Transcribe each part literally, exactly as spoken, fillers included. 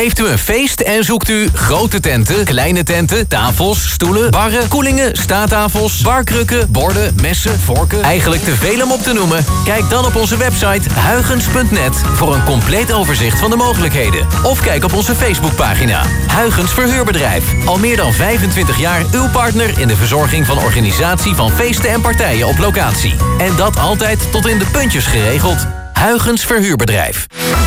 Heeft u een feest en zoekt u grote tenten, kleine tenten, tafels, stoelen, barren, koelingen, staattafels, barkrukken, borden, messen, vorken, eigenlijk te veel om op te noemen? Kijk dan op onze website huygens punt net voor een compleet overzicht van de mogelijkheden. Of kijk op onze Facebookpagina. Huygens Verhuurbedrijf. Al meer dan vijfentwintig jaar uw partner in de verzorging van organisatie van feesten en partijen op locatie. En dat altijd tot in de puntjes geregeld. Huygens Verhuurbedrijf.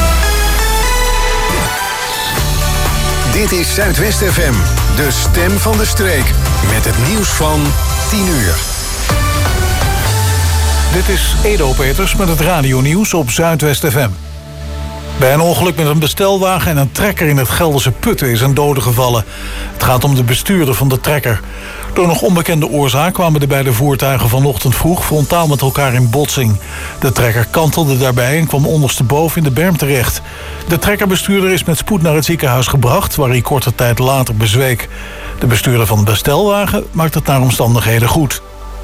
Dit is Zuidwest F M, de stem van de streek. Met het nieuws van tien uur. Dit is Edo Peters met het radionieuws op Zuidwest F M. Bij een ongeluk met een bestelwagen en een trekker in het Gelderse Putten is een dode gevallen. Het gaat om de bestuurder van de trekker. Door nog onbekende oorzaak kwamen de beide voertuigen vanochtend vroeg frontaal met elkaar in botsing. De trekker kantelde daarbij en kwam ondersteboven in de berm terecht. De trekkerbestuurder is met spoed naar het ziekenhuis gebracht, waar hij korte tijd later bezweek. De bestuurder van de bestelwagen maakt het naar omstandigheden goed.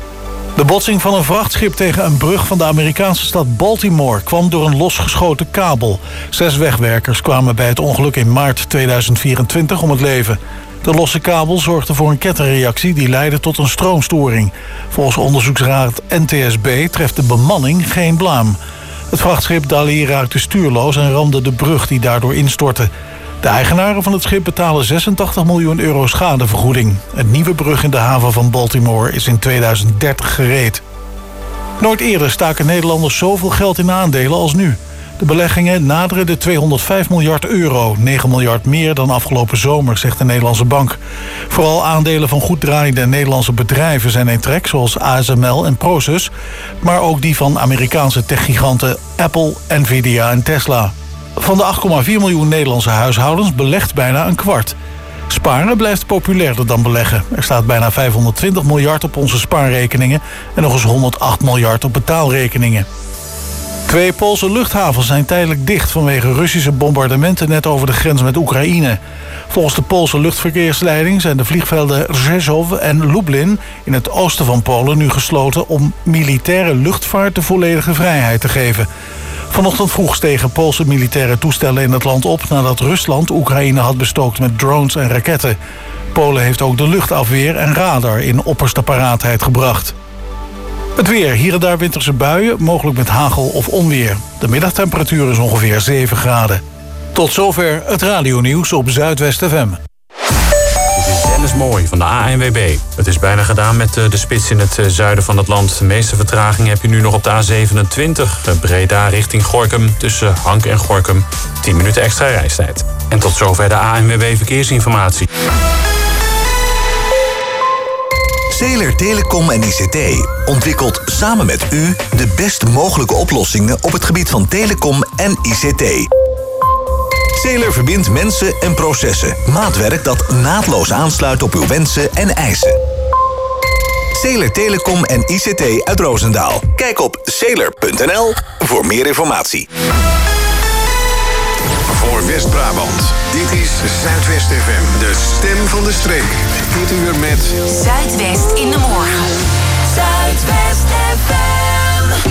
De botsing van een vrachtschip tegen een brug van de Amerikaanse stad Baltimore kwam door een losgeschoten kabel. Zes wegwerkers kwamen bij het ongeluk in maart tweeduizend vierentwintig om het leven. De losse kabel zorgde voor een kettingreactie die leidde tot een stroomstoring. Volgens onderzoeksraad N T S B treft de bemanning geen blaam. Het vrachtschip Dali raakte stuurloos en ramde de brug die daardoor instortte. De eigenaren van het schip betalen zesentachtig miljoen euro schadevergoeding. Een nieuwe brug in de haven van Baltimore is in tweeduizend dertig gereed. Nooit eerder staken Nederlanders zoveel geld in aandelen als nu. De beleggingen naderen de tweehonderdvijf miljard euro, negen miljard meer dan afgelopen zomer, zegt de Nederlandse bank. Vooral aandelen van goed draaiende Nederlandse bedrijven zijn in trek, zoals A S M L en Prosus, maar ook die van Amerikaanse techgiganten Apple, Nvidia en Tesla. Van de acht komma vier miljoen Nederlandse huishoudens belegt bijna een kwart. Sparen blijft populairder dan beleggen. Er staat bijna vijfhonderdtwintig miljard op onze spaarrekeningen en nog eens honderdacht miljard op betaalrekeningen. Twee Poolse luchthavens zijn tijdelijk dicht vanwege Russische bombardementen net over de grens met Oekraïne. Volgens de Poolse luchtverkeersleiding zijn de vliegvelden Rzeszów en Lublin in het oosten van Polen nu gesloten om militaire luchtvaart de volledige vrijheid te geven. Vanochtend vroeg stegen Poolse militaire toestellen in het land op nadat Rusland Oekraïne had bestookt met drones en raketten. Polen heeft ook de luchtafweer en radar in opperste paraatheid gebracht. Het weer, hier en daar winterse buien, mogelijk met hagel of onweer. De middagtemperatuur is ongeveer zeven graden. Tot zover het radionieuws op Zuidwest F M. Dit is Dennis Mooi van de A N W B. Het is bijna gedaan met de spits in het zuiden van het land. De meeste vertraging heb je nu nog op de A zevenentwintig. Breda richting Gorinchem, tussen Hank en Gorinchem. tien minuten extra reistijd. En tot zover de A N W B Verkeersinformatie. Zeeler Telecom en I C T ontwikkelt samen met u de best mogelijke oplossingen op het gebied van telecom en I C T. Zeeler verbindt mensen en processen. Maatwerk dat naadloos aansluit op uw wensen en eisen. Zeeler Telecom en I C T uit Roosendaal. Kijk op zeeler punt n l voor meer informatie. Voor West-Brabant, dit is Zuidwest F M, de stem van de streek. Dit uur met Zuidwest in de morgen. Zuidwest F M.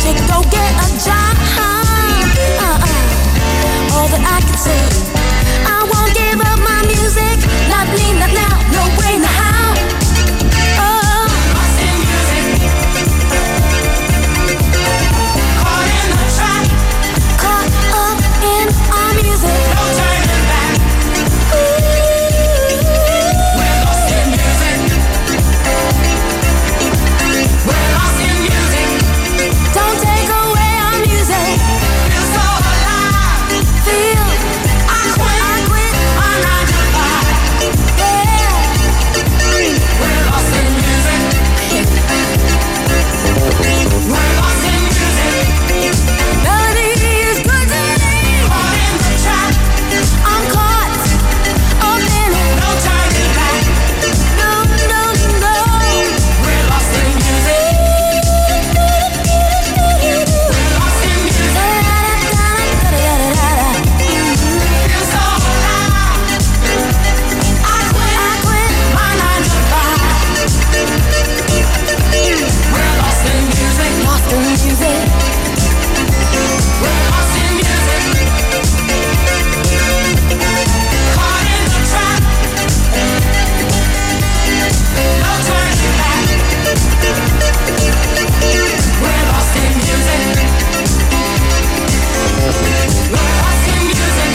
to go get a job. Uh-uh. All that I can say, I won't give up my music. Not me, not now, no way, no how. Oh, lost in music. Caught in the trap. Caught up in our music. No turning back. Ooh. We're lost in music. We're lost in music. Don't take away our music. Feel so alive. Feel I quit. I quit. My nine to five. Yeah. We're lost in music. We're lost in music. Melody is good to me. Caught in the trap. I'm caught up in it. No turning back. No, no, no. We're lost in music. We're lost in music. Feel so alive. I quit. I quit. My nine to five. We're lost in music. Lost in music. We're lost in music. Caught in the trap. No turning back. We're lost in music. We're lost in music.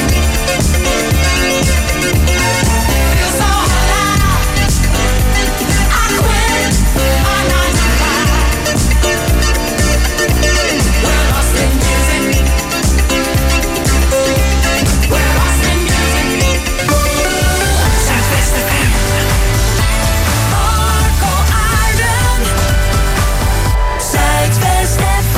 Feel so alive. I quit. My nine to five. We're lost in music. We're lost in music. Zuidwest F M. Marco Arden. Zuidwest F M.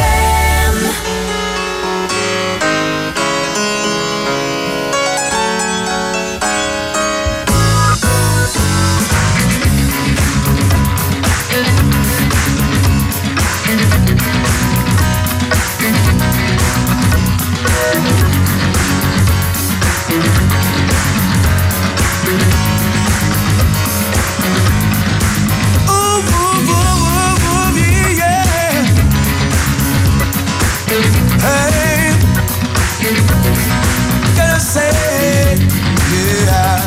Ooh, ooh, ooh, ooh, ooh, yeah. Hey, gonna say, yeah.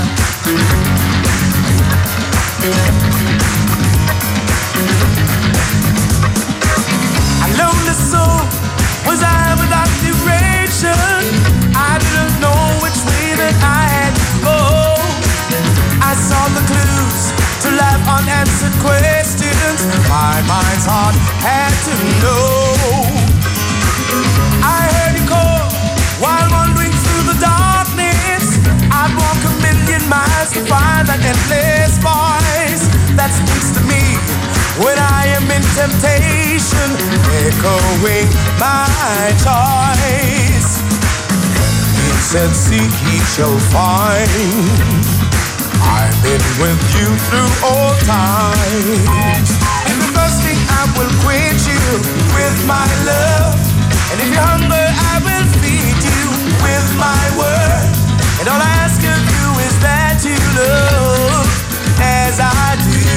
I lonely soul, was I without direction? I didn't know which way that I had to go. I saw the clues to life, unanswered questions. My mind's heart had to know. I heard you call while wandering through the darkness. I'd walk a million miles to find that endless voice that speaks to me when I am in temptation, echoing my choice. He said, seek, ye shall find. I've been with you through all times. If you're thirsty, I will quench you with my love. And if you're hungry, I will feed you with my word. And all I ask of you is that you love as I do.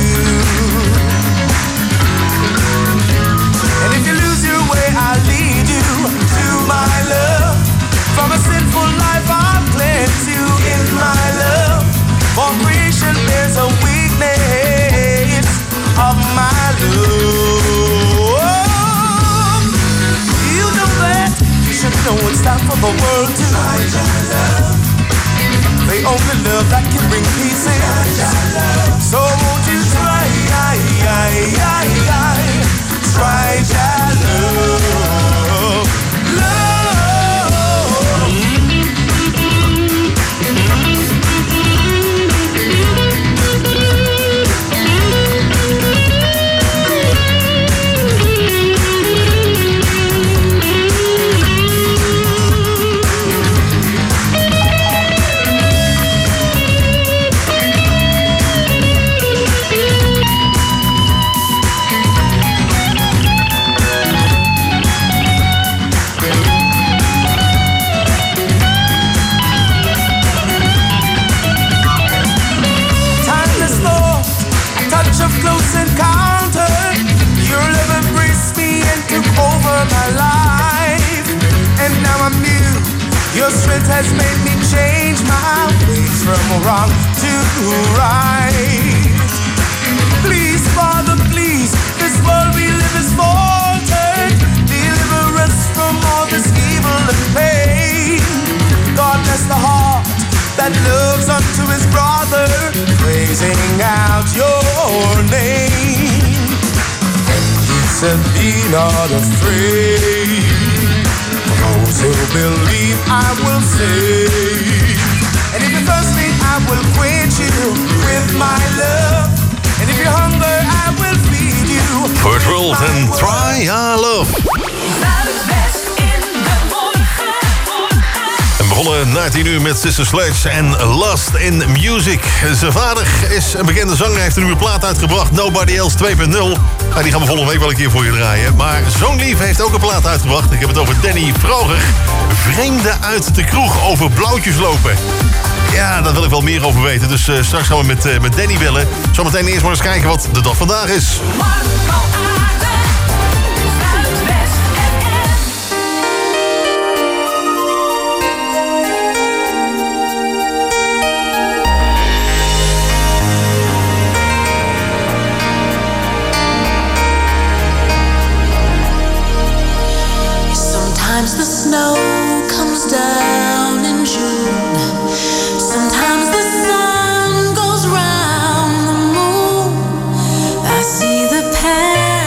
And if you lose your way, I'll lead you to my love. From a sinful life, I'll cleanse you in my love. For creation, there's a weakness of my love. You know that. You should know it's time for the world to try your love. The only love that can bring peace in. So won't you try, try your love, love. Your strength has made me change my ways from wrong to right. Please, Father, please, this world we live is faltered. Deliver us from all this evil and pain. God bless the heart that looks unto his brother, praising out your name. He said, be not afraid. For those who believe, I will save. And if you're thirsty, I will quench you with my love. And if you're hungry, I will feed you. First World and Try Our Love. Zuidwest in de morgen. We begonnen na tien uur met Sister Sledge en Lust in Music. Zijn vader is een bekende zanger, heeft een nieuwe plaat uitgebracht, Nobody Else twee punt nul. Nou, die gaan we volgende week wel een keer voor je draaien. Maar Zo'n Lief heeft ook een plaat uitgebracht. Ik heb het over Danny Vroger. Vreemden uit de kroeg over blauwtjes lopen. Ja, daar wil ik wel meer over weten. Dus uh, straks gaan we met, uh, met Danny bellen. Zometeen eerst maar eens kijken wat de dag vandaag is. Marco Aarde, Zuidwest F M. Sometimes the snow comes down in June. Sometimes the sun goes round the moon. I see the past.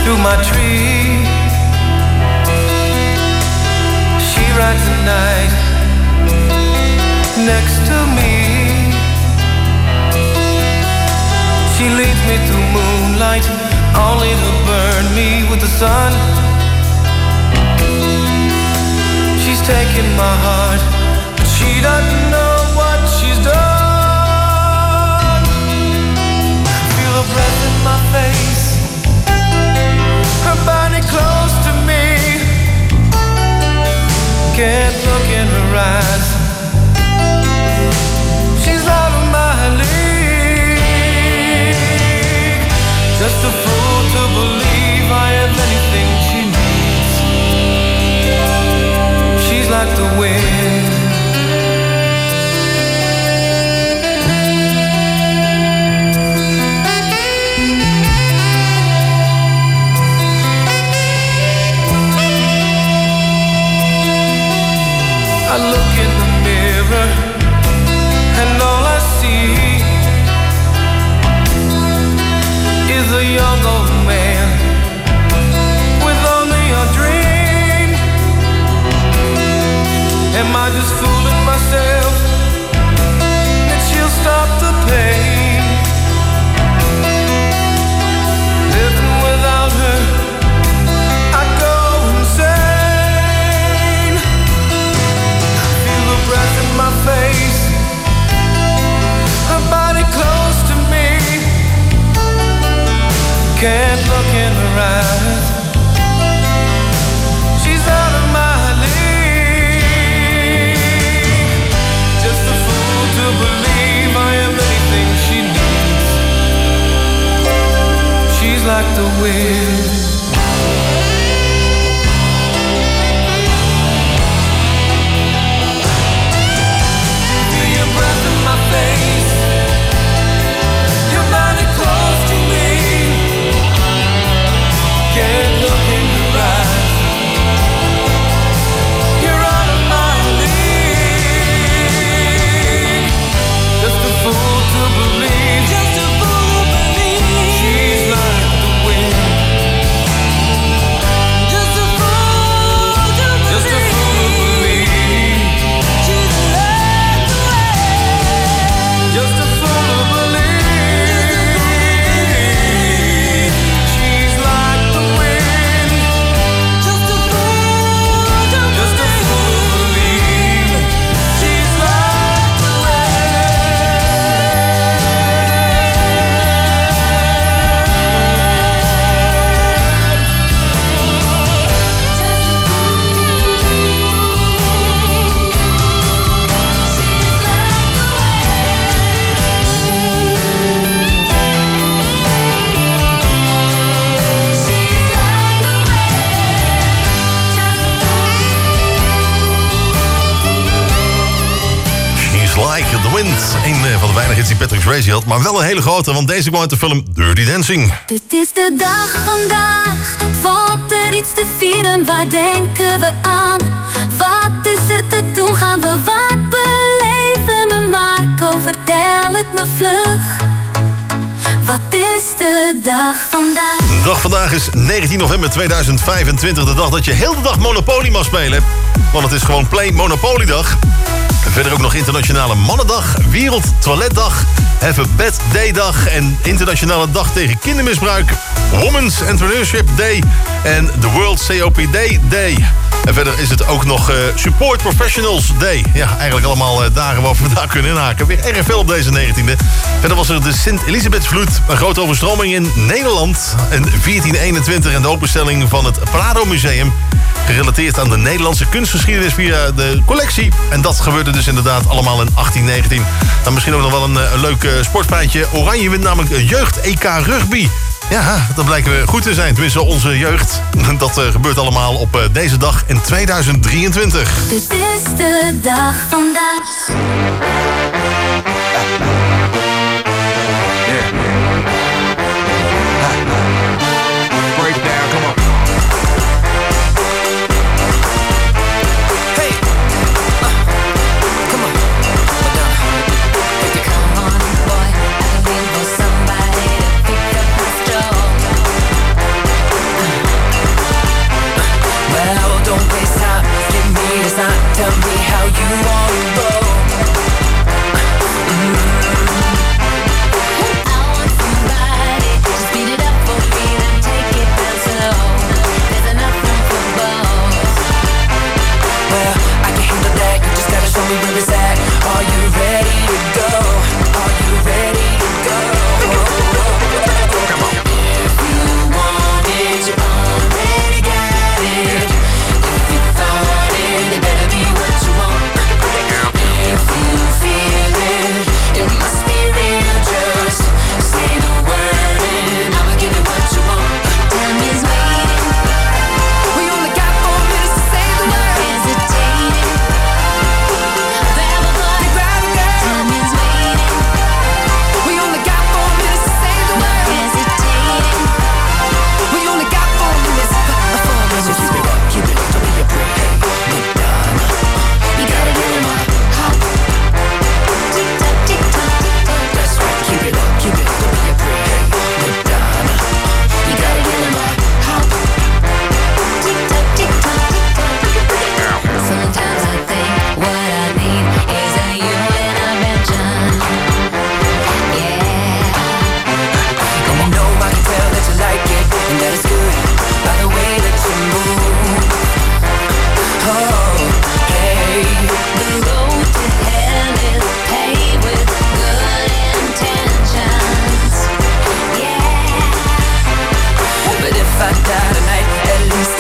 through my tree. She rides the night next to me. She leads me through moonlight, only to burn me with the sun. She's taking my heart, but she doesn't know what she's done. Feel her breath in my face, her body close to me. Can't look in her eyes, she's out of my league. Just a fool to believe I have anything she needs. She's like the wind. I look in the mirror and all I see is a young old man with only a dream. Am I just fooling myself that she'll stop the pain? Living without her, I go insane. Feel the breath in my face, her body close to me. Can't look in her eyes, she's out of my league. Just a fool to believe I am anything she needs. She's like the wind. Feel your breath in my face, your body close to me. Can't look in your eyes, you're out of my league. Just a fool to believe, just a fool to believe. She's like the wind. Just a fool to believe, just a fool to believe. She's like the wind. Just a fool to believe. She's like the wind. Just a fool to just a fool to believe. She's like the She's Like the Wind. Een van de weinige hits die Patrick Swayze had, maar wel een hele grote, want deze kwam uit de film Dirty Dancing. Het is de dag vandaag, valt er iets te vieren, waar denken we aan? Wat is er te doen, gaan we wat beleven? Me Marco, vertel het me vlug. Wat is de dag vandaag? De dag vandaag is negentien november tweeduizend vijfentwintig, de dag dat je heel de dag Monopoly mag spelen. Want het is gewoon Play Monopoly dag. En verder ook nog Internationale Mannendag, Wereld Toiletdag, Have a Bad Day Dag en Internationale Dag tegen Kindermisbruik, Women's Entrepreneurship Day en de World C O P D Day. En verder is het ook nog uh, Support Professionals Day. Ja, eigenlijk allemaal uh, dagen waar we vandaag kunnen inhaken. Weer erg veel op deze negentiende. Verder was er de Sint-Elisabethsvloed, een grote overstroming in Nederland in veertien eenentwintig en de openstelling van het Prado Museum. Gerelateerd aan de Nederlandse kunstgeschiedenis via de collectie. En dat gebeurde dus inderdaad allemaal in achttien negentien. Dan misschien ook nog wel een, een leuk uh, sportfeitje. Oranje wint namelijk jeugd-E K rugby. Ja, dat blijken we goed te zijn. Tenminste, onze jeugd. Dat uh, gebeurt allemaal op uh, deze dag in tweeduizend drieëntwintig. Dit is de dag vandaag. Break down, come on. Hey, uh, come on, come on, boy. I've been for somebody to pick up my straw. I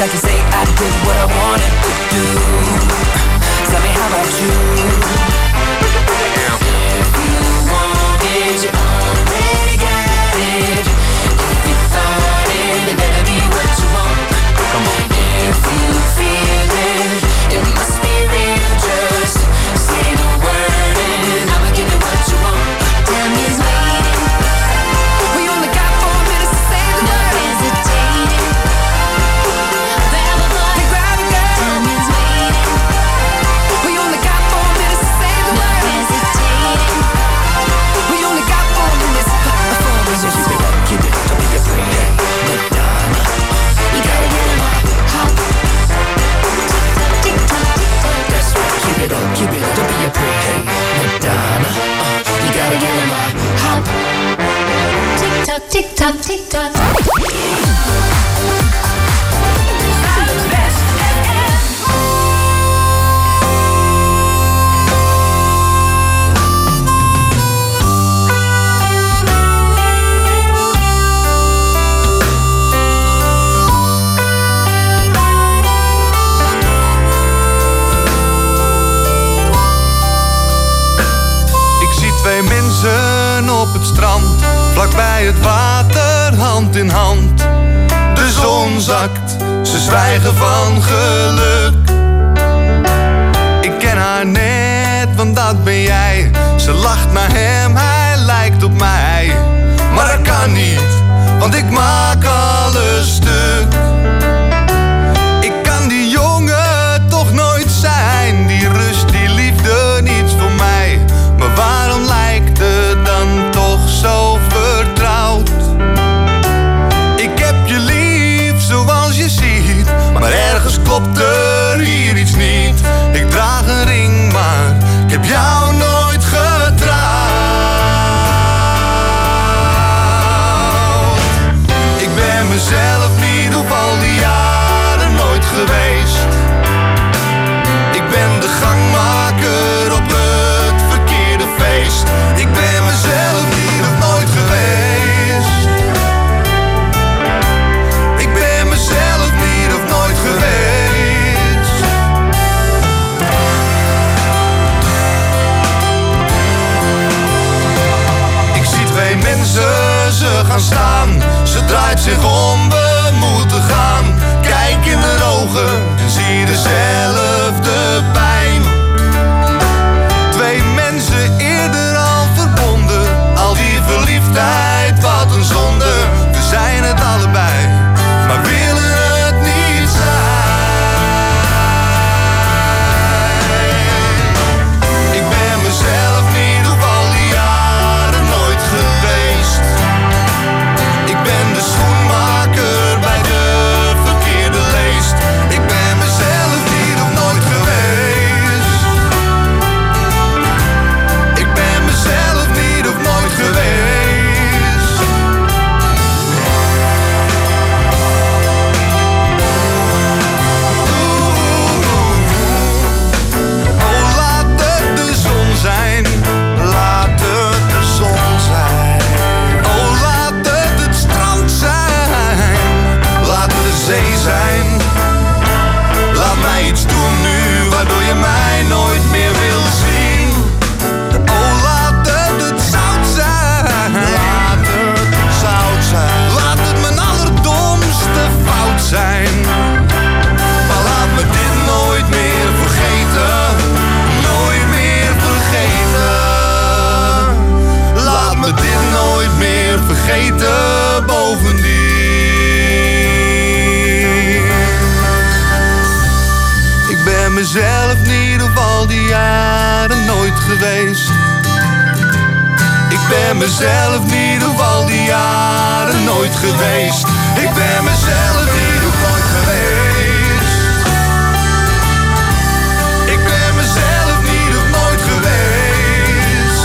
like to say I did what I wanted to do. Tell me how about you? If you want it, you already got it. If you thought it, it better be what you want. Come on. If you feel it, it must be real. Just say the word and I'ma give you what you want. Time is waiting. We only got four minutes to say the word. No hesitating. Grab a boy, grab a girl. Time is waiting. We only got four minutes to say the word. No hesitating. We only got four minutes. Four minutes. So keep it up, keep it up, don't be afraid. Madonna, you gotta get in my hop. Tick tock, tick tock. That's right, keep it up, keep it up, don't be afraid. Madonna, uh, you gotta get in my hop. Tick tock, tick tock, tick tock. Zuidwest F M. Ik zie twee mensen op het strand, vlakbij het water, hand in hand. De zon zakt, ze zwijgen van geluk. Ik ken haar net, want dat ben jij. Ze lacht naar hem, hij lijkt op mij. Maar dat kan niet, want ik maak alles stuk. Ik kan die jongen toch nooit zijn. Die rust, die liefde, niets voor mij. Maar waarom lijkt het dan toch zo vertrouwd? Ik heb je lief zoals je ziet, maar ergens klopt er hier iets niet. Ik draag een ring, maar ik heb jou nooit getrouwd. Ik ben mezelf niet op al die jaren nooit geweest. Ik ben de gangmaker op het verkeerde feest. Ik ben mezelf niet of nooit geweest. Ik ben mezelf niet of nooit geweest. Ik zie twee mensen, ze gaan staan. Ze draait zich om, we moeten gaan. Kijk in de ogen en zie dezelfde pijn. Twee mensen eerder al verbonden. Al die verliefdheid, wat een zonde. We zijn het allebei, maar willen het niet zijn. Ik ben mezelf niet op al die jaren nooit geweest. Ik ben de schoenmaker bij de verkeerde leest. Ik ben mezelf niet of nooit geweest. Ik ben mezelf niet of nooit geweest. Oh, laat het de zon zijn. Laat het de zon zijn. Oh, laat het het strand zijn. Laat het de zee zijn. Laat mij iets doen nu, waardoor je mij nooit meer wil zien. Oh, laat het het zout zijn. Laat het zout zijn. Laat het mijn allerdomste fout zijn. Maar laat me dit nooit meer vergeten. Nooit meer vergeten. Laat me dit nooit meer vergeten. Bovendien. Ik ben mezelf niet op al die jaren nooit geweest. Ik ben mezelf niet op al die jaren nooit geweest. Ik ben mezelf niet op nooit geweest. Ik ben mezelf niet op nooit geweest.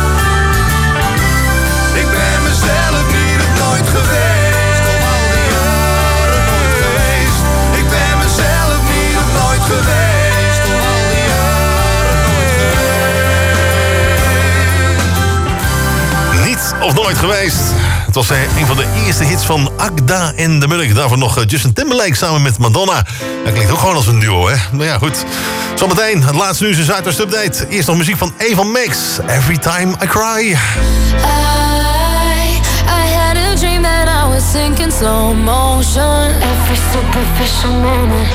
Ik ben mezelf niet op nooit geweest. Op al die jaren nooit geweest. Ik ben mezelf niet op nooit geweest. Op al die jaren nooit geweest. Niet of nooit geweest. Het was eh, een van de eerste hits van Agda en de Munnik. Daarvoor nog eh, Justin Timberlake samen met Madonna. Dat klinkt ook gewoon als een duo, hè? Maar ja, goed. Zometeen, het laatste nieuws in Zuidwest Update. Eerst nog muziek van Eva Max. Every Time I Cry. I, I had a dream that I was sinking slow motion. Every superficial moment.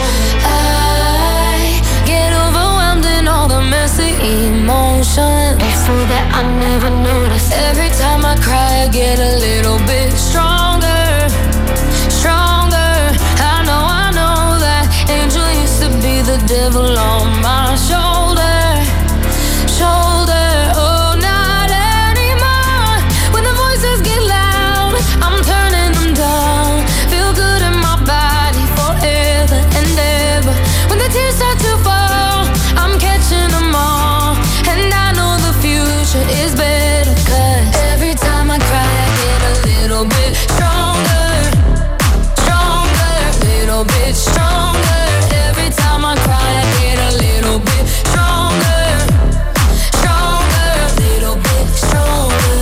I get overwhelmed in all the messy emotions. It's so that I never noticed. Every time I cry, I get a little bit stronger, stronger. I know, I know that angel used to be the devil on my shoulder, shoulder. Oh, not anymore. When the voices get loud, I'm turning them down. Feel good in my body forever and ever. When the tears start to fall, I'm catching them all. And I know the future is better, 'cause every time I cry, I get a little bit stronger, stronger, little bit stronger. Every time I cry, I get a little bit stronger, stronger, little bit stronger.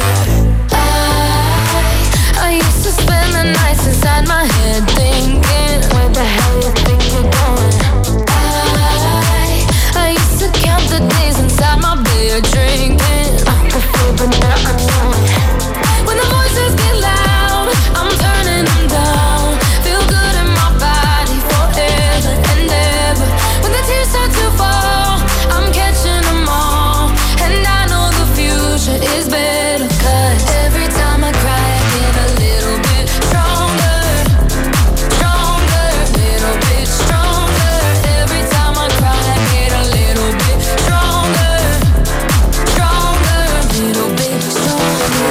I, I used to spend the nights inside my head thinking, where the hell you think you're going? I, I used to count the days inside my bed drinking. I could feel, but now I know it. When the voices get loud, I'm turning them down. Feel good in my body forever and ever. When the tears start to fall, I'm catching them all. And I know the future is better, 'cause every time I cry, I get a little bit stronger, stronger, little bit stronger. Every time I cry, I get a little bit stronger, stronger, little bit stronger.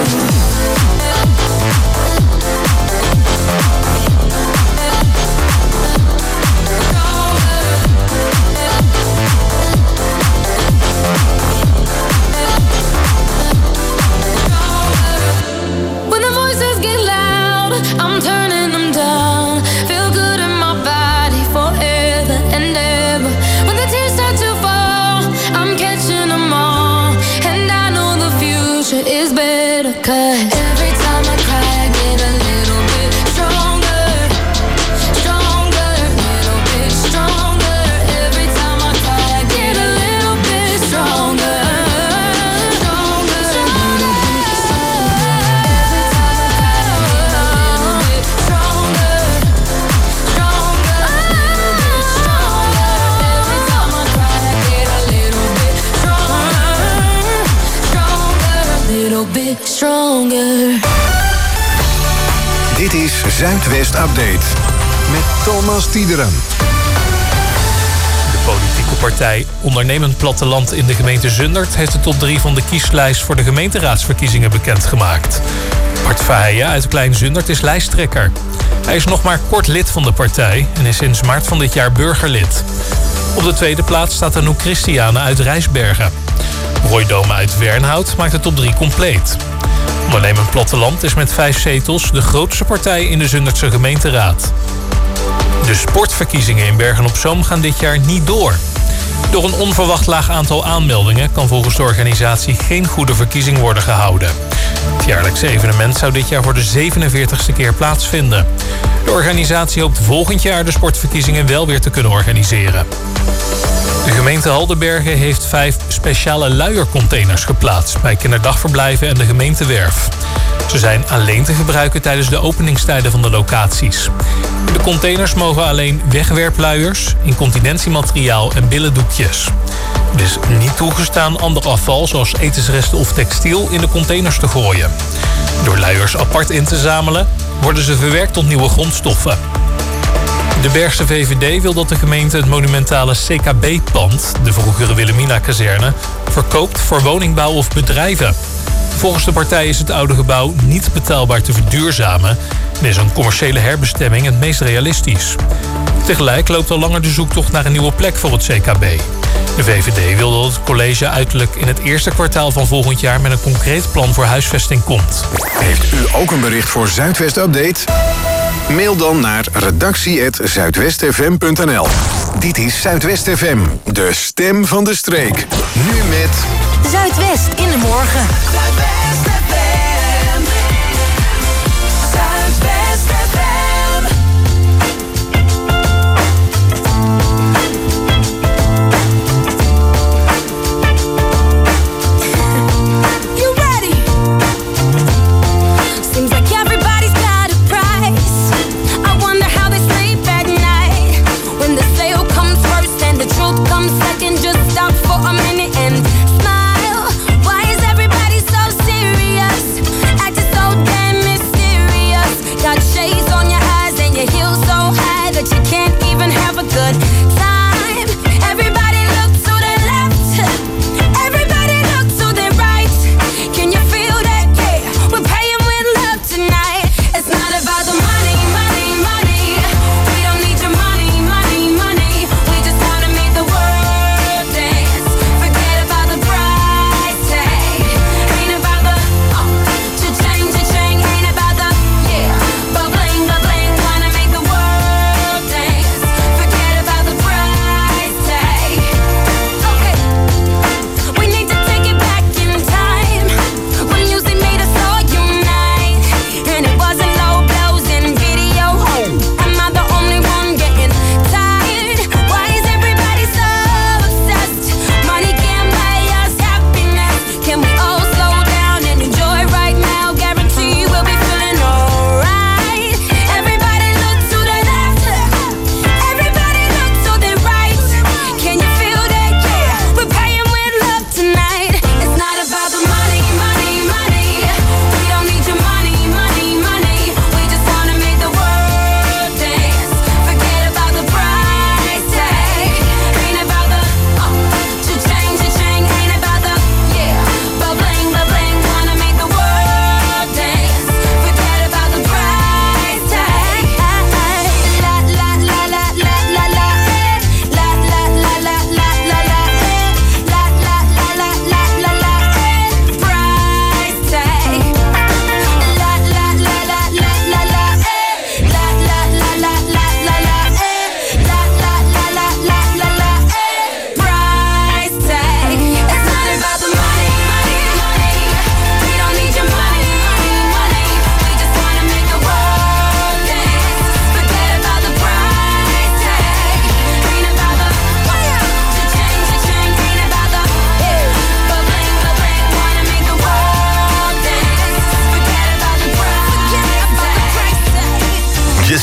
When the voices get loud, I'm turning them down. Feel good in my body forever and ever. When the tears start to fall, I'm catching them all. And I know the future is better, 'cause every time I cry, I get a little bit stronger, stronger, little bit stronger. Every time I cry, I get a little bit stronger, stronger, little bit stronger. Every time I cry, I get a little bit stronger, stronger, little bit stronger. Every time I cry, I get a little bit stronger, stronger, little bit stronger. Dit is Zuidwest Update met Thomas Tiederen. De politieke partij Ondernemend Platteland in de gemeente Zundert heeft de top drie van de kieslijst voor de gemeenteraadsverkiezingen bekendgemaakt. Bart Verheijen uit Klein Zundert is lijsttrekker. Hij is nog maar kort lid van de partij en is sinds maart van dit jaar burgerlid. Op de tweede plaats staat Anouk Christiane uit Rijsbergen. Roy Dome uit Wernhout maakt de top drie compleet. Ondernemend Platteland is met vijf zetels de grootste partij in de Zundertse gemeenteraad. De sportverkiezingen in Bergen-op-Zoom gaan dit jaar niet door. Door een onverwacht laag aantal aanmeldingen kan volgens de organisatie geen goede verkiezing worden gehouden. Het jaarlijkse evenement zou dit jaar voor de zevenenveertigste keer plaatsvinden. De organisatie hoopt volgend jaar de sportverkiezingen wel weer te kunnen organiseren. De gemeente Haldenbergen heeft vijf speciale luiercontainers geplaatst bij kinderdagverblijven en de gemeentewerf. Ze zijn alleen te gebruiken tijdens de openingstijden van de locaties. In de containers mogen alleen wegwerpluiers, incontinentiemateriaal en billendoekjes. Het is niet toegestaan ander afval zoals etensresten of textiel in de containers te gooien. Door luiers apart in te zamelen worden ze verwerkt tot nieuwe grondstoffen. De Bergse V V D wil dat de gemeente het monumentale C K B-pand, de vroegere Wilhelmina-kazerne, verkoopt voor woningbouw of bedrijven. Volgens de partij is het oude gebouw niet betaalbaar te verduurzamen en is een commerciële herbestemming het meest realistisch. Tegelijk loopt al langer de zoektocht naar een nieuwe plek voor het C K B. De V V D wil dat het college uiterlijk in het eerste kwartaal van volgend jaar met een concreet plan voor huisvesting komt. Heeft u ook een bericht voor Zuidwest Update? Mail dan naar redactie apenstaartje zuidwestfm punt n l. Dit is Zuidwest F M, de stem van de streek. Nu met Zuidwest in de morgen. Zuidwest F M.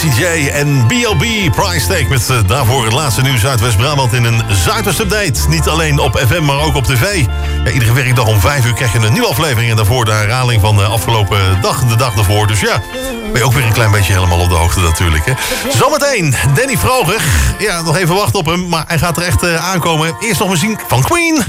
Jessie J en B O B Price Tag met uh, daarvoor het laatste nieuws Zuidwest-Brabant in een Zuidwest-update. Niet alleen op F M, maar ook op tv. Ja, iedere werkdag om vijf uur krijg je een nieuwe aflevering en daarvoor de herhaling van de afgelopen dag, de dag ervoor. Dus ja, ben je ook weer een klein beetje helemaal op de hoogte natuurlijk. Hè. Zometeen, Danny Vroger. Ja, nog even wachten op hem, maar hij gaat er echt uh, aankomen. Eerst nog muziek van Queen.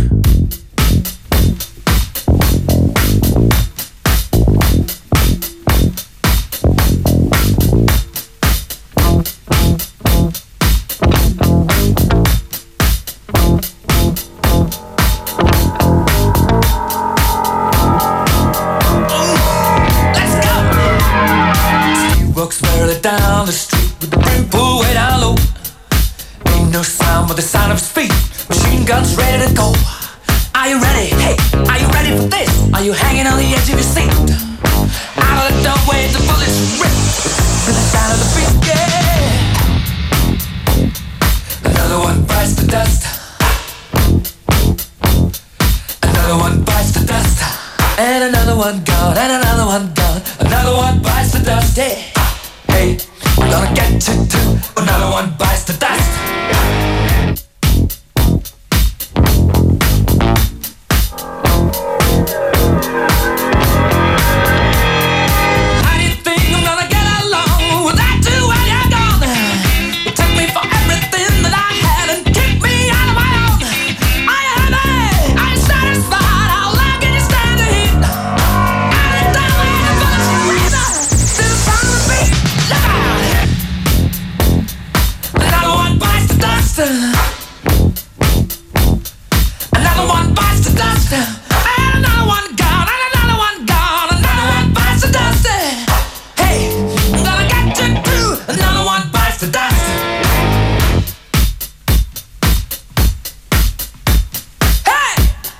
Down the street with the brim pulled way down low. Ain't no sound but the sound of his feet. Machine guns ready to go. Are you ready? Hey, are you ready for this? Are you hanging on the edge of your seat? Out of the doorway, the bullets rip. With the sound of the beat, yeah. Another one bites the dust. Another one bites the dust. And another one gone, and another one gone. Another one bites the dust, yeah. Hey, we're gonna get you too. Another one bites the dust. How do you think I'm gonna get along without you when you're gone? You took me for everything that I had and kicked me out of my own. Are you happy? Are you satisfied? How long can you stand the heat? Out of the way, the bullets razor to the sound of the beat. Look out! Another one bites the dust. Another one bites the dust. And another one gone. And another one gone. Another one bites the dust. Hey, I'm gonna get you too. Another one bites the dust. Hey!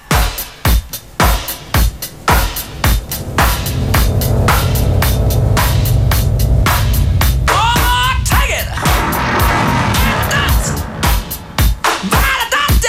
Oh, take it! Dust! Bite the dust!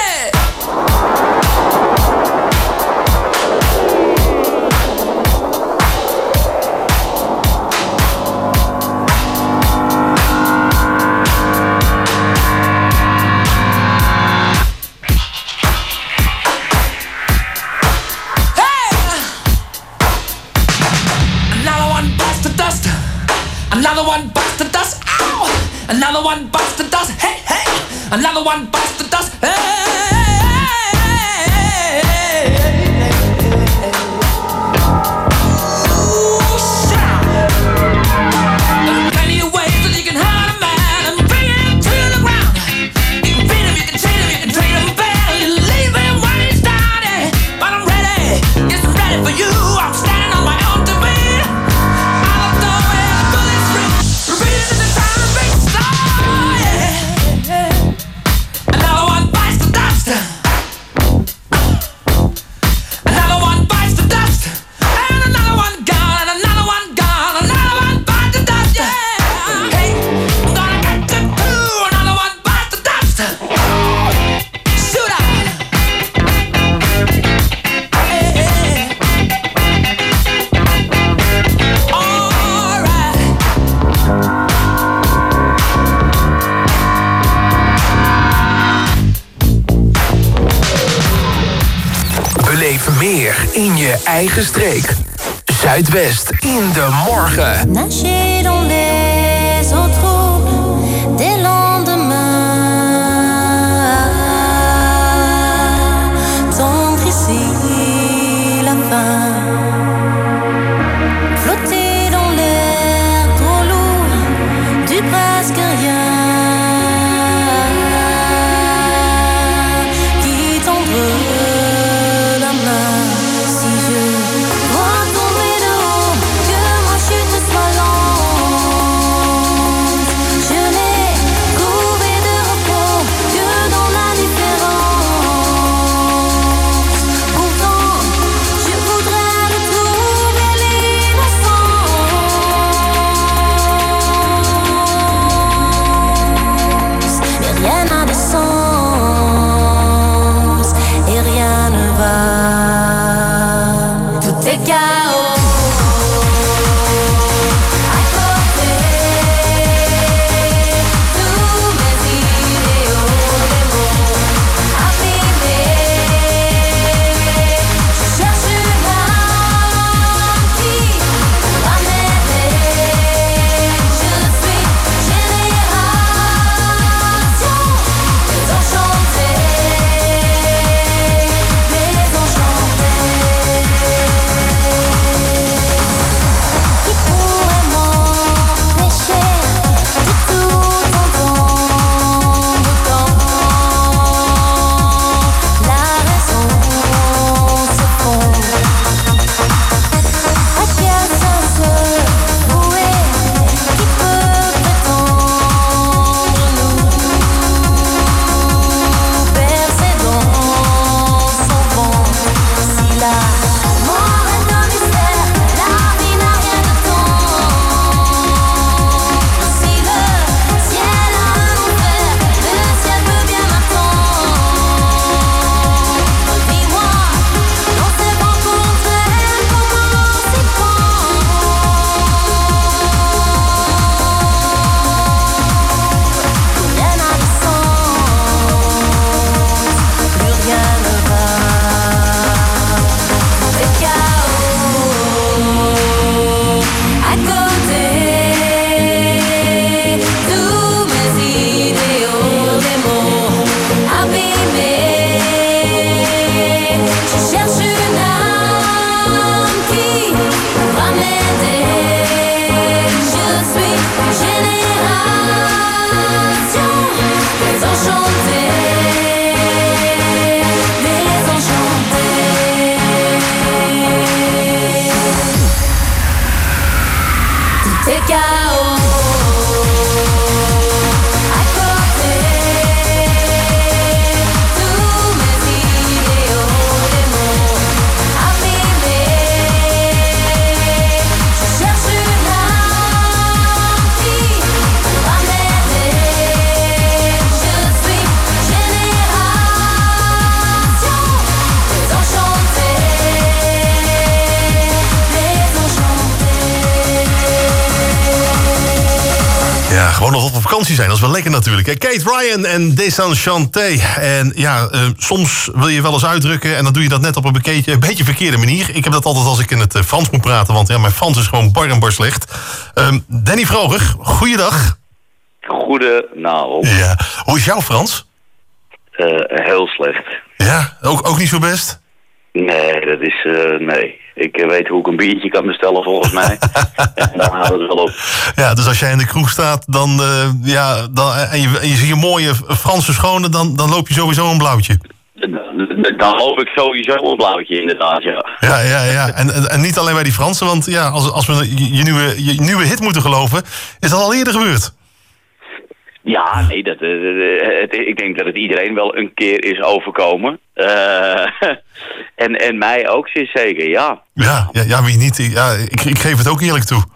Another one bites the dust. Another one bites the dust. Ow! Another one bites the dust. Hey, hey! Another one bites the dust. Hey! Ooh, shout! There are plenty of ways that you can hurt a man and bring him to the ground. You can beat him, you can cheat him, you can treat him bad, you leave him when he's down. Yeah. But I'm ready, yes, I'm ready for you. I'm standing on my own two feet. Out of the way, the bullets rip. Repeating to the sound of big star. Yeah. Another one bites the dust. Another one bites the dust. And another one gone. And another one gone. Another one bites the dust. Yeah. Hey, I'm gonna get you too. Another one bites the dust. Shoot out. Hey. All right. Beleef meer in je eigen streek. Zuidwest in de morgen. Nager dans les eaux troubles des lendemains. Tendre ici la fin. Flotter dans l'air trop lourd du presque rien. Qui tendre la main si je dois tomber de haut, que ma chute soit lente. Ja, gewoon nog op vakantie zijn, dat is wel lekker natuurlijk. Hè? Kate Ryan en Desenchanté. En ja, uh, soms wil je wel eens uitdrukken en dan doe je dat net op een beetje, een beetje verkeerde manier. Ik heb dat altijd als ik in het uh, Frans moet praten, want ja, mijn Frans is gewoon bar en bar slecht. Um, Danny Vroger, goeiedag. Goedenavond. Ja, hoe is jouw Frans? Uh, heel slecht. Ja, ook, ook niet zo best? Nee, dat is... Uh, nee. Ik uh, weet hoe ik een biertje kan bestellen volgens mij. En dan houdt het wel op. Ja, dus als jij in de kroeg staat dan, uh, ja, dan, en, je, en je ziet een mooie Franse schone, dan, dan loop je sowieso een blauwtje. Dan hoop ik sowieso een blauwtje, inderdaad, ja. Ja, ja, ja. En, en, en niet alleen bij die Fransen, want ja, als, als we je, je, nieuwe, je nieuwe hit moeten geloven, is dat al eerder gebeurd. Ja, nee, dat, uh, het, ik denk dat het iedereen wel een keer is overkomen. Uh, en, en mij ook zeer zeker, ja. Ja, ja, ja wie niet? Ja, ik, ik geef het ook eerlijk toe.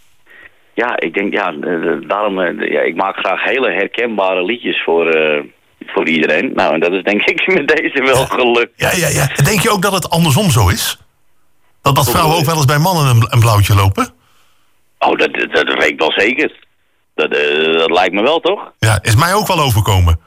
Ja, ik denk, ja, daarom, uh, ja, ik maak graag hele herkenbare liedjes voor, uh, voor iedereen. Nou, en dat is denk ik met deze wel gelukt. Ja, ja, ja. Denk je ook dat het andersom zo is? Dat, dat vrouwen ook wel eens bij mannen een, een blauwtje lopen? Oh, dat, dat, dat weet ik wel zeker. Dat, uh, dat lijkt me wel, toch? Ja, is mij ook wel overkomen.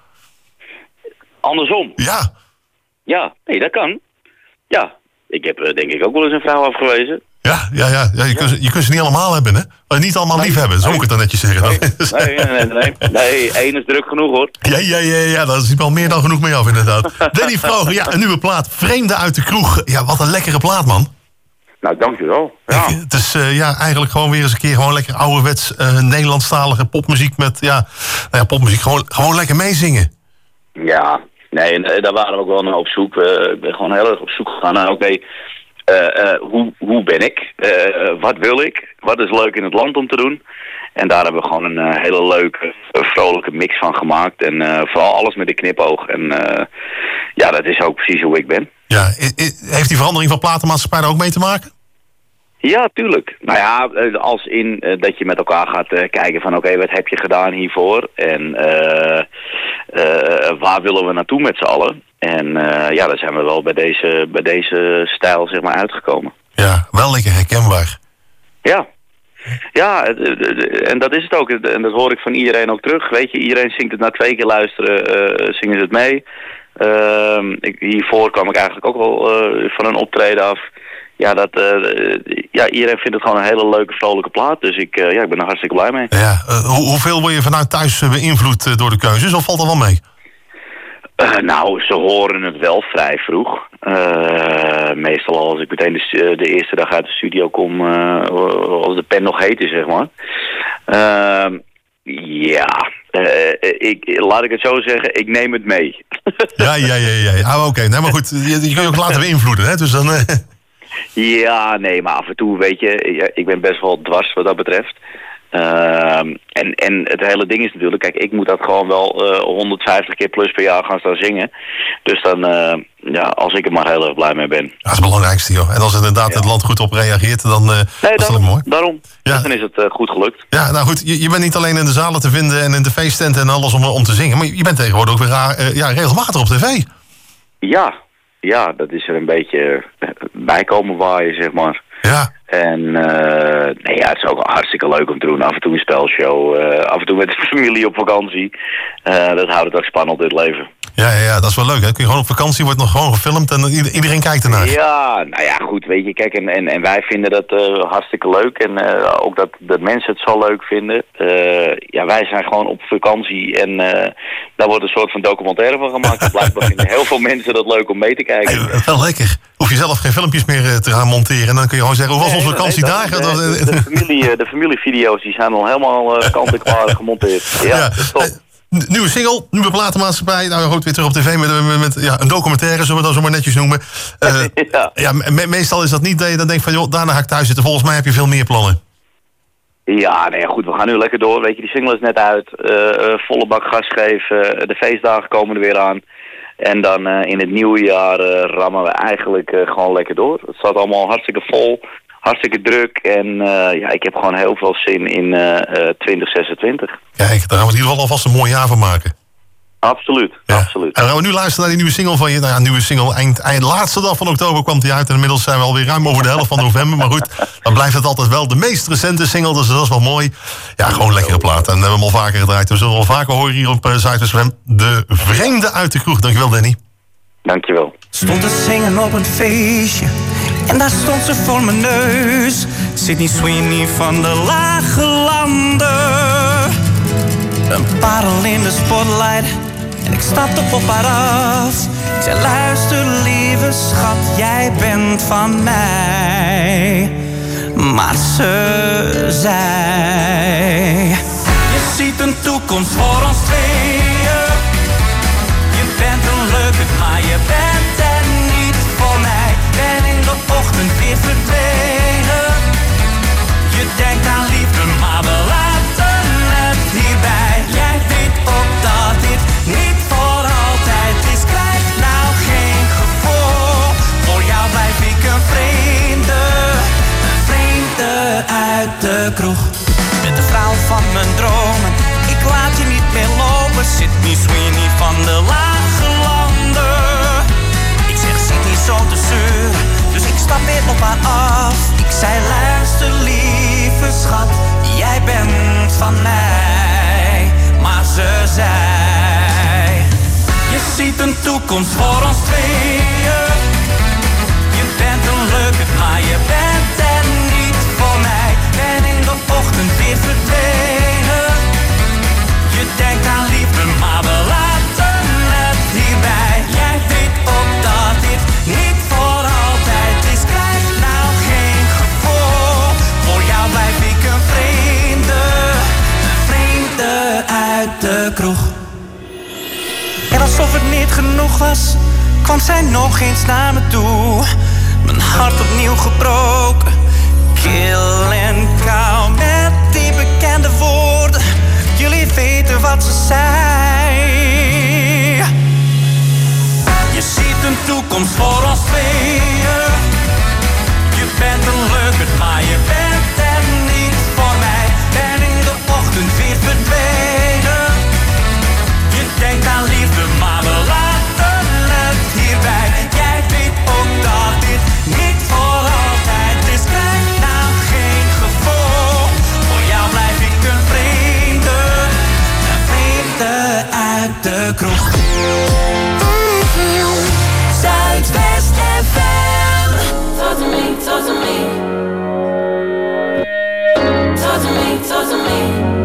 Andersom? Ja. Ja, nee, dat kan. Ja, ik heb uh, denk ik ook wel eens een vrouw afgewezen. Ja, ja, ja. ja je, kunt, je kunt ze niet allemaal hebben, hè? Maar niet allemaal nee, lief hebben, zo moet ik het dan netjes zeggen. Nee, nee, nee, nee. Nee, één is druk genoeg, hoor. Ja, ja, ja, ja, dat is wel meer dan genoeg mee af, inderdaad. Danny Vroger, ja, een nieuwe plaat. Vreemde uit de kroeg. Ja, wat een lekkere plaat, man. Nou, dankjewel. Ja. Ik, het is uh, ja, eigenlijk gewoon weer eens een keer gewoon lekker ouderwets uh, Nederlandstalige popmuziek met, ja, nou ja, popmuziek, gewoon, gewoon lekker meezingen. Ja, nee, daar waren we ook wel naar op zoek. Uh, ik ben gewoon heel erg op zoek gegaan naar, oké, okay, uh, uh, hoe, hoe ben ik? Uh, wat wil ik? Wat is leuk in het land om te doen? En daar hebben we gewoon een uh, hele leuke, uh, vrolijke mix van gemaakt. En uh, vooral alles met een knipoog. En uh, ja, dat is ook precies hoe ik ben. Ja, heeft die verandering van platenmaatschappij daar ook mee te maken? Ja, tuurlijk. Nou ja, als in uh, dat je met elkaar gaat uh, kijken van oké, okay, wat heb je gedaan hiervoor? En uh, uh, waar willen we naartoe met z'n allen? En uh, ja, daar zijn we wel bij deze, bij deze stijl zeg maar uitgekomen. Ja, wel lekker herkenbaar. Ja. Ja, en dat is het ook. En dat hoor ik van iedereen ook terug. Weet je, iedereen zingt het na twee keer luisteren, uh, zingen ze het mee. Uh, ik, hiervoor kwam ik eigenlijk ook wel uh, van een optreden af. Ja, dat, uh, ja, iedereen vindt het gewoon een hele leuke, vrolijke plaat. Dus ik, uh, ja, ik ben er hartstikke blij mee. Ja, uh, hoe, hoeveel word je vanuit thuis beïnvloed uh, door de keuzes? Of valt dat wel mee? Uh, nou, ze horen het wel vrij vroeg. Uh, meestal al als ik meteen de, de eerste dag uit de studio kom, uh, als de pen nog heet is, zeg maar. Uh, ja, uh, ik, laat ik het zo zeggen, ik neem het mee. ja, ja, ja, ja. Ah, oké, okay. Nee, maar goed, je, je kan je ook laten beïnvloeden, hè? Dus dan... Uh... Ja, nee, maar af en toe, weet je, ik ben best wel dwars wat dat betreft. Uh, en, en het hele ding is natuurlijk, kijk, ik moet dat gewoon wel uh, honderdvijftig keer plus per jaar gaan staan zingen. Dus dan, uh, ja, als ik er maar heel erg blij mee ben. Dat is het belangrijkste, joh. En als inderdaad ja. het land goed op reageert, dan uh, nee, is dat mooi. Daarom, ja. dan is het uh, goed gelukt. Ja, nou goed, je, je bent niet alleen in de zalen te vinden en in de feesttenten en alles om, om te zingen, maar je bent tegenwoordig ook weer uh, ja, regelmatig op tv. Ja, ja, dat is er een beetje bij komen waaien, zeg maar. Ja. En uh, nee, ja, het is ook hartstikke leuk om te doen. Af en toe een spelshow, uh, af en toe met de familie op vakantie. Uh, dat houdt het ook spannend in het leven. Ja, ja, ja, dat is wel leuk. Hè? Kun je gewoon op vakantie, wordt nog gewoon gefilmd en iedereen kijkt ernaar. Ja, nou ja, goed, weet je, kijk, en, en, en wij vinden dat uh, hartstikke leuk. En uh, ook dat, dat mensen het zo leuk vinden. Uh, ja, wij zijn gewoon op vakantie en uh, daar wordt een soort van documentaire van gemaakt. En blijkbaar vinden heel veel mensen dat leuk om mee te kijken. Hey, wel lekker. Hoef je zelf geen filmpjes meer uh, te gaan monteren. En dan kun je gewoon zeggen, hoe was nee, onze vakantiedagen? Nee, de, de, de, familie, de familievideo's die zijn al helemaal uh, kant-en-klaar gemonteerd. Ja, ja. Top. Uh, Nieuwe single, nieuwe platenmaatschappij. Nou, je hoort weer terug op tv met, met, met ja, een documentaire, zullen we dat zo maar netjes noemen. Uh, ja. Ja, me, meestal is dat niet dat je dan denkt van, joh, daarna ga ik thuis zitten. Volgens mij heb je veel meer plannen. Ja, nee, goed, we gaan nu lekker door. Weet je, die single is net uit. Uh, uh, volle bak gas geven. De feestdagen komen er weer aan. En dan uh, in het nieuwe jaar uh, rammen we eigenlijk uh, gewoon lekker door. Het staat allemaal hartstikke vol. Hartstikke druk en uh, ja, ik heb gewoon heel veel zin in uh, uh, twintig zesentwintig. Kijk, daar gaan we in ieder geval alvast een mooi jaar van maken. Absoluut, Ja. absoluut. En dan gaan we nu luisteren naar die nieuwe single van je. Nou ja, nieuwe single. Eind, eind laatste dag van oktober kwam die uit. En inmiddels zijn we alweer ruim over de helft van november. Maar goed, dan blijft het altijd wel de meest recente single. Dus dat is wel mooi. Ja, gewoon lekkere plaat. En we hebben hem al vaker gedraaid. We zullen hem al vaker horen hier op uh, Zuidwest F M. De Vreemde uit de Kroeg. Dankjewel, Danny. Dankjewel. Stond te zingen op een feestje en daar stond ze voor mijn neus. Sydney Sweeney van de Lage Landen. Een parel in de spotlight en ik stapte op haar af. Ik zei, luister lieve schat, jij bent van mij. Maar ze zei, je ziet een toekomst voor ons tweeën. Je bent een leuke, maar je bent er niet voor mij. Ben in de ochtend weer verdwenen. Je denkt aan liefde, maar we laten het hierbij. Jij weet ook dat dit niet voor altijd is. Krijg nou geen gevoel. Voor jou blijf ik een vreemde. Een vreemde uit de kroeg. Met de vrouw van mijn dromen. Ik laat je niet meer lopen. Sydney Sweeney van de Lage Landen. Ik zeg, zit niet zo te zeuren. Dus ik stap weer op haar af. Ik zei, luister lieve schat, jij bent van mij. Maar ze zei, je ziet een toekomst voor ons tweeën. Je bent een leuke, maar je bent er niet voor mij. Ben in de ochtend weer verdwenen. Je denkt aan liefde, maar we laten het hierbij. Jij weet ook dat dit niet voor altijd is. Krijg nou geen gevoel. Voor jou blijf ik een vreemde. Een vreemde uit de kroeg. En alsof het niet genoeg was, kwam zij nog eens naar me toe. Mijn hart opnieuw gebroken. Kil en kou met die bekende woorden. Jullie weten wat ze zei. Je ziet een toekomst voor ons tweeën. Je bent een leuke, maar je bent er niet voor mij. Ben in de ochtend weer verdwenen. Je denkt aan liefde, maar we laten het hierbij. Jij weet ook dat dit niet voor altijd is. Krijg nou geen gevoel. Voor jou blijf ik een vreemde. Een vreemde uit de kroeg. Zuidwest F M. Talk to me, talk to me. Talk to me, talk to me.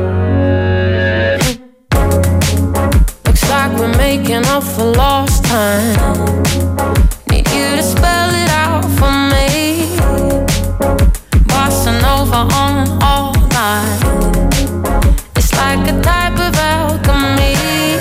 Looks like we're making up for lost time. Need you to spell it out for me. Bossa Nova on all night. It's like a type of alchemy.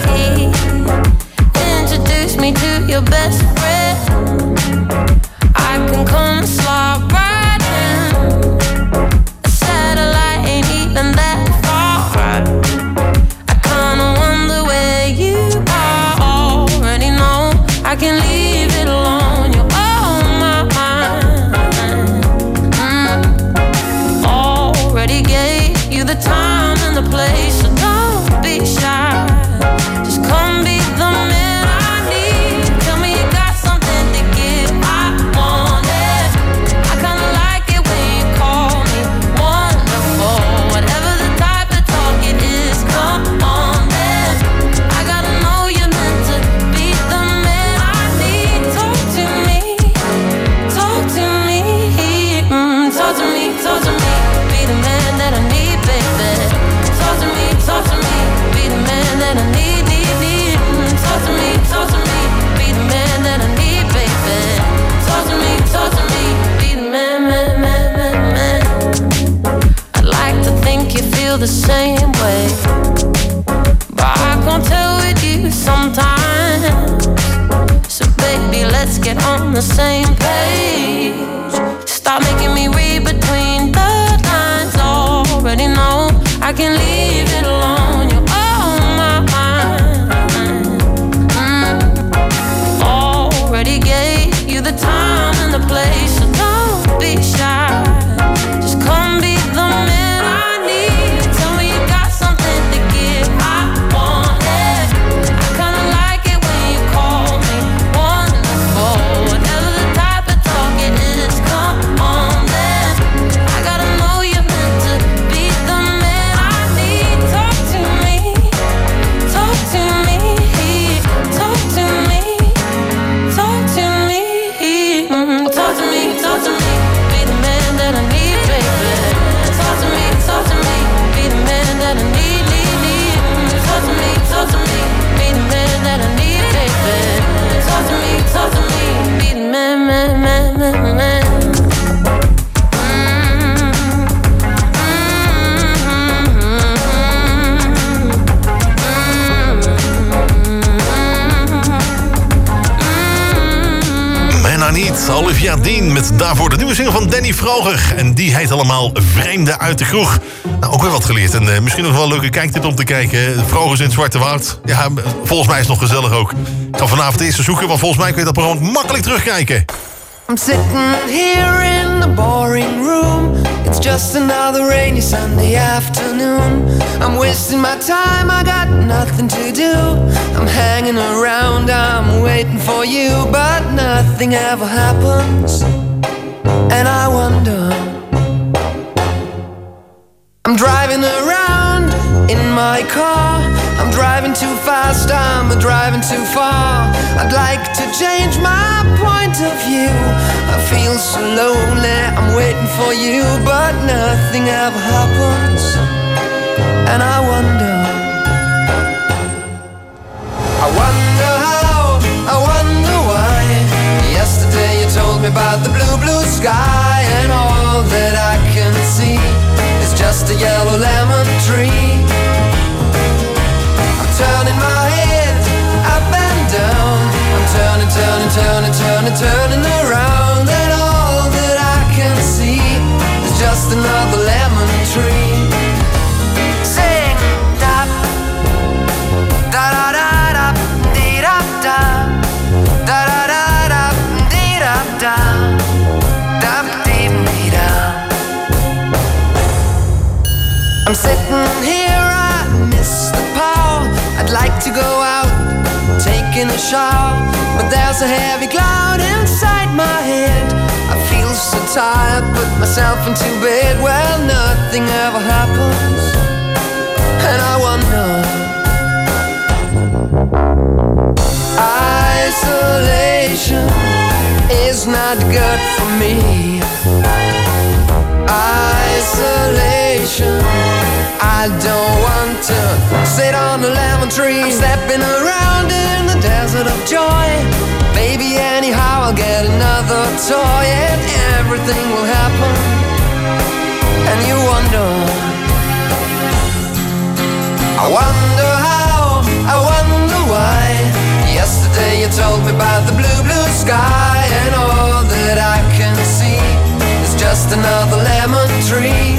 Introduce me to your best friend. I can come slide right in. A satellite ain't even that far. I kinda wonder where you are. Already know I can leave it alone. You're on my mind. Mm. Already gave you the time and the place, so don't be shy. Just come be the man I need. Tell me you got something to give. I want it. I kinda like it when you call me wonderful. Whatever the type of talk it is, come on then. I gotta know you're meant to be the man I need. Talk to me, talk to me, mm, talk to me, talk to me. Be the man that I need, baby. Talk to me, talk to me. Be the man that I need, need, need. Mm, talk to me, talk to me. Be the man that I need, baby. Talk to me, talk to me. Be the man, man, man, man, man. I'd like to think you feel the same way, but I can't tell with you sometimes. So baby, let's get on the same page. Stop making me read between the lines. Already know I can leave it alone. You're on my mind. Mm. Already gave you the time and the place, so don't be shy. Just come be the man I need. Tell me you got something to give. I want it. I kinda Niet. Olivia Dean met daarvoor de nieuwe single van Danny Vroger. En die heet allemaal Vreemde uit de Kroeg. Nou, ook weer wat geleerd. En uh, misschien nog wel een leuke kijktip om te kijken. Vrogers in het Zwarte Woud. Ja, volgens mij is het nog gezellig ook. Ik ga vanavond eerst eens zoeken, want volgens mij kun je dat programma makkelijk terugkijken. I'm sitting here in the boring room. It's just another rainy Sunday afternoon. I'm wasting my time, I got nothing to do. I'm hanging around, I'm waiting for you, but nothing ever happens. And I wonder, I'm driving around in my car. I'm driving too fast, I'm driving too far. I'd like to change my point of view. I feel so lonely, I'm waiting for you, but nothing ever happens. And I wonder, I wonder how, I wonder why. Yesterday you told me about the blue, blue sky, and all that I can see is just a yellow lemon tree. Turning my head up and down. I'm turning, turning, turning, turning, turning around. And all that I can see is just another lemon tree. Sing da da da da da dee da da da da da da dee da da da dee dee da. I'm sitting here, I miss the power. I'd like to go out, taking a shower, but there's a heavy cloud inside my head. I feel so tired, put myself into bed. Well, nothing ever happens, and I wonder. Isolation is not good for me. Isolation, I don't want to sit on a lemon tree. I'm stepping around in the desert of joy. Maybe anyhow I'll get another toy, and everything will happen. And you wonder, I wonder how, I wonder why. Yesterday you told me about the blue, blue sky, and all that I can see is just another lemon tree.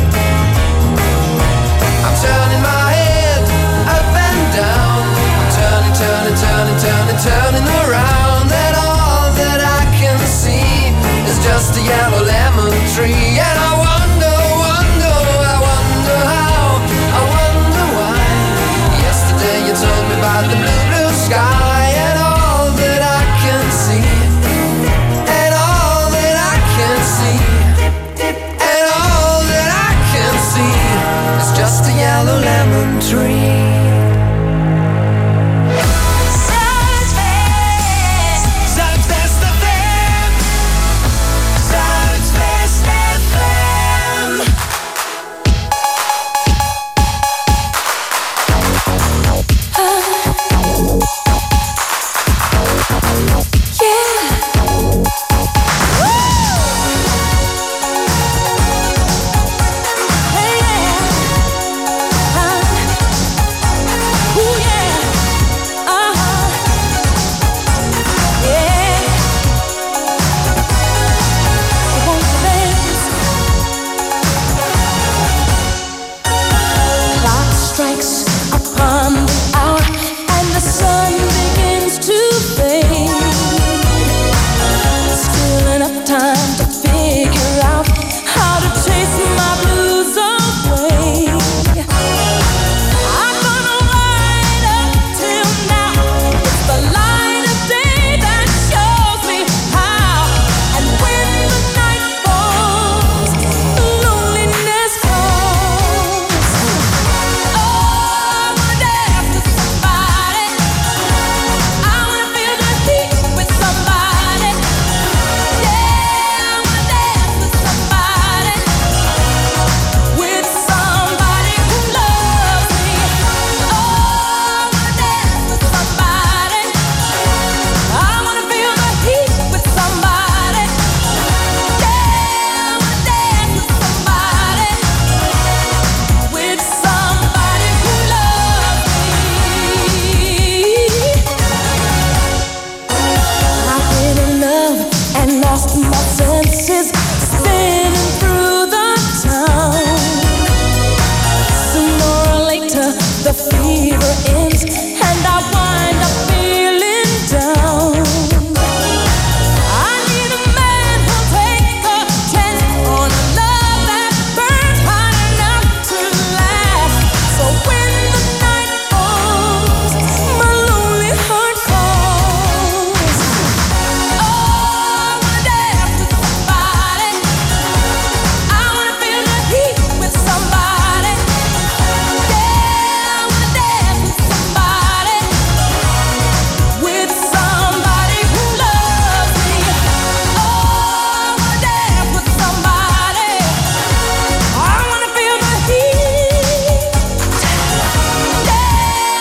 I'm turning my head up and down. I'm turning, turning, turning, turning, turning around. And all that I can see is just a yellow lemon tree. And I wonder, wonder, I wonder how, I wonder why. Yesterday you told me about the blue, blue sky, and all that I can see, and all that I can see, and all that I fever ends, and I